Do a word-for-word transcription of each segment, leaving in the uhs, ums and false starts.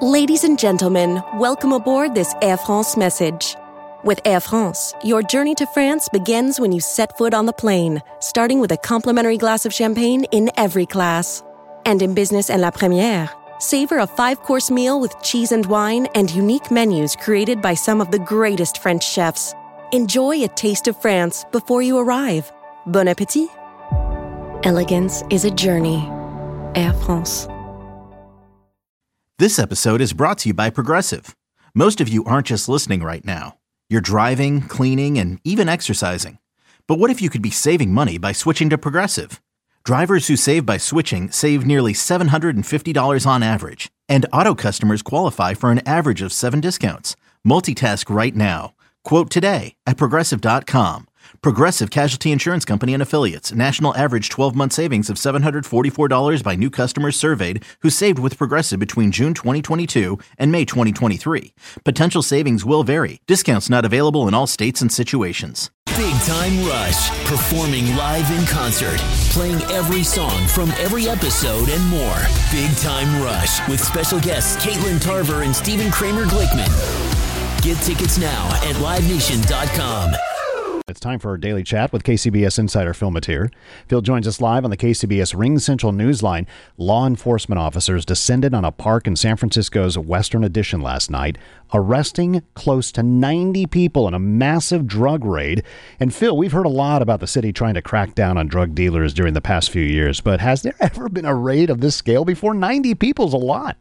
Ladies and gentlemen, welcome aboard this Air France message. With Air France, your journey to France begins when you set foot on the plane, starting with a complimentary glass of champagne in every class. And in business and La Première, savor a five-course meal with cheese and wine and unique menus created by some of the greatest French chefs. Enjoy a taste of France before you arrive. Bon appétit. Elegance is a journey. Air France. This episode is brought to you by Progressive. Most of you aren't just listening right now. You're driving, cleaning, and even exercising. But what if you could be saving money by switching to Progressive? Drivers who save by switching save nearly seven hundred fifty dollars on average. And auto customers qualify for an average of seven discounts. Multitask right now. Quote today at Progressive dot com. Progressive Casualty Insurance Company and Affiliates. National average twelve-month savings of seven hundred forty-four dollars by new customers surveyed who saved with Progressive between June twenty twenty-two and May twenty twenty-three. Potential savings will vary. Discounts not available in all states and situations. Big Time Rush, performing live in concert, playing every song from every episode and more. Big Time Rush with special guests Caitlin Tarver and Stephen Kramer Glickman. Get tickets now at live nation dot com. It's time for our daily chat with K C B S insider Phil Matier. Phil joins us live on the K C B S Ring Central Newsline. Law enforcement officers descended on a park in San Francisco's Western Addition last night, arresting close to ninety people in a massive drug raid. And Phil, we've heard a lot about the city trying to crack down on drug dealers during the past few years, but has there ever been a raid of this scale before? ninety people's a lot.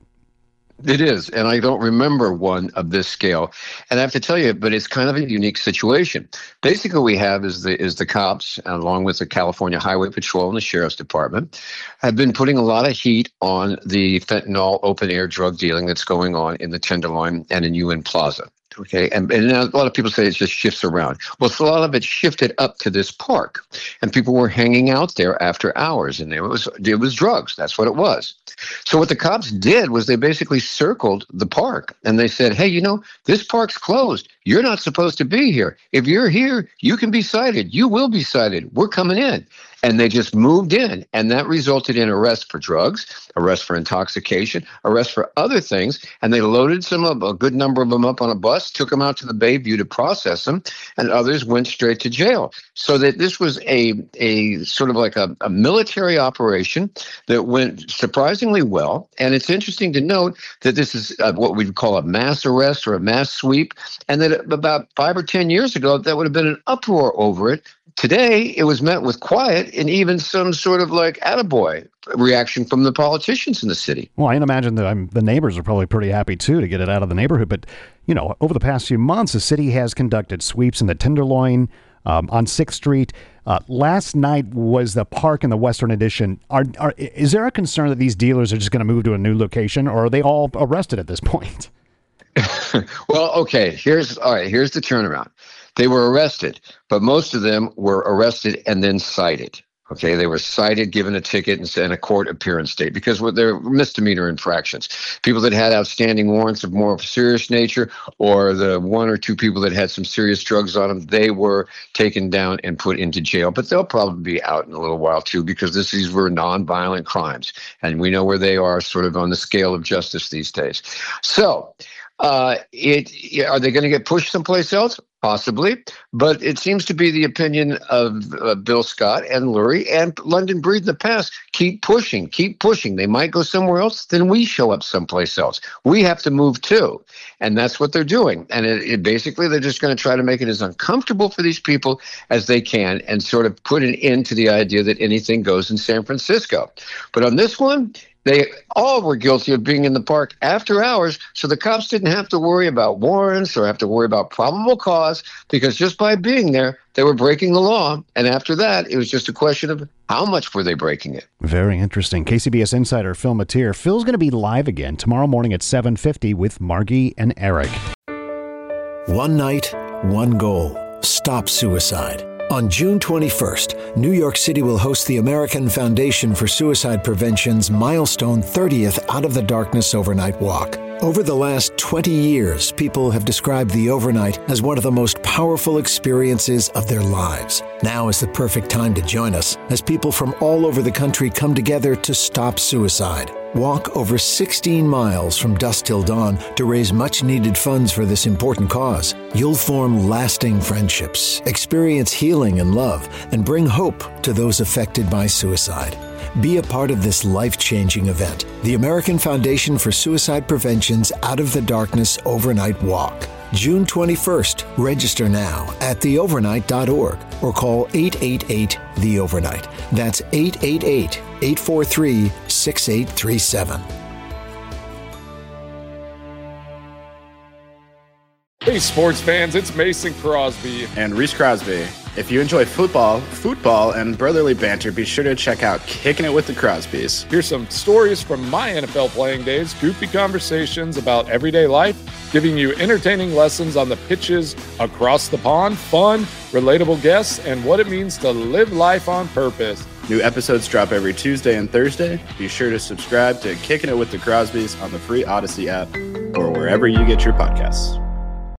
It is, and I don't remember one of this scale. And I have to tell you, but it's kind of a unique situation. Basically, what we have is the is the cops, along with the California Highway Patrol and the Sheriff's Department, have been putting a lot of heat on the fentanyl open-air drug dealing that's going on in the Tenderloin and in U N Plaza. Okay, and, and a lot of people say it just shifts around. Well, so a lot of it shifted up to this park, and people were hanging out there after hours, and it was it was drugs. That's what it was. So what the cops did was they basically circled the park, and they said, hey, you know, this park's closed. You're not supposed to be here. If you're here, you can be cited. You will be cited. We're coming in. And they just moved in, and that resulted in arrests for drugs, arrests for intoxication, arrests for other things, and they loaded some of a good number of them up on a bus, took them out to the Bayview to process them, and others went straight to jail. So that this was a a sort of like a, a military operation that went surprisingly well. And it's interesting to note that this is uh, what we'd call a mass arrest or a mass sweep, and that about five or ten years ago, that would have been an uproar over it. Today, it was met with quiet and even some sort of like attaboy reaction from the politicians in the city. Well, I can imagine that I'm, the neighbors are probably pretty happy, too, to get it out of the neighborhood. But, you know, over the past few months, the city has conducted sweeps in the Tenderloin, um, on sixth street. Uh, last night was the park in the Western Addition. Are, are, is there a concern that these dealers are just going to move to a new location, or are they all arrested at this point? Well, okay, here's all right. Here's the turnaround. They were arrested, but most of them were arrested and then cited. Okay, they were cited, given a ticket, and, and a court appearance date because they're misdemeanor infractions. People that had outstanding warrants of more of a serious nature, or the one or two people that had some serious drugs on them, they were taken down and put into jail. But they'll probably be out in a little while too, because this, these were nonviolent crimes, and we know where they are, sort of on the scale of justice these days. So. Uh, it are they going to get pushed someplace else? Possibly, but it seems to be the opinion of uh, Bill Scott and Lurie and London Breed in the past. Keep pushing, keep pushing. They might go somewhere else, then we show up someplace else. We have to move too, and that's what they're doing. And it, it basically, they're just going to try to make it as uncomfortable for these people as they can, and sort of put an end to the idea that anything goes in San Francisco. But on this one, they all were guilty of being in the park after hours, so the cops didn't have to worry about warrants or have to worry about probable cause, because just by being there, they were breaking the law. And after that, it was just a question of how much were they breaking it. Very interesting. K C B S insider Phil Matier. Phil's going to be live again tomorrow morning at seven fifty with Margie and Eric. One night, one goal. Stop suicide. On June twenty-first, New York City will host the American Foundation for Suicide Prevention's milestone thirtieth Out of the Darkness Overnight Walk. Over the last twenty years, people have described the overnight as one of the most powerful experiences of their lives. Now is the perfect time to join us as people from all over the country come together to stop suicide. Walk over sixteen miles from dusk till dawn to raise much-needed funds for this important cause. You'll form lasting friendships, experience healing and love, and bring hope to those affected by suicide. Be a part of this life-changing event, the American Foundation for Suicide Prevention's Out of the Darkness Overnight Walk. June twenty-first. Register now at the overnight dot org or call eight eight eight, the overnight. That's eight eight eight, eight four three, six eight three seven. Hey, sports fans, it's Mason Crosby. And Reese Crosby. If you enjoy football, football, and brotherly banter, be sure to check out Kicking It with the Crosbys. Here's some stories from my N F L playing days, goofy conversations about everyday life, giving you entertaining lessons on the pitches across the pond, fun, relatable guests, and what it means to live life on purpose. New episodes drop every Tuesday and Thursday. Be sure to subscribe to Kicking It with the Crosbys on the free Odyssey app or wherever you get your podcasts.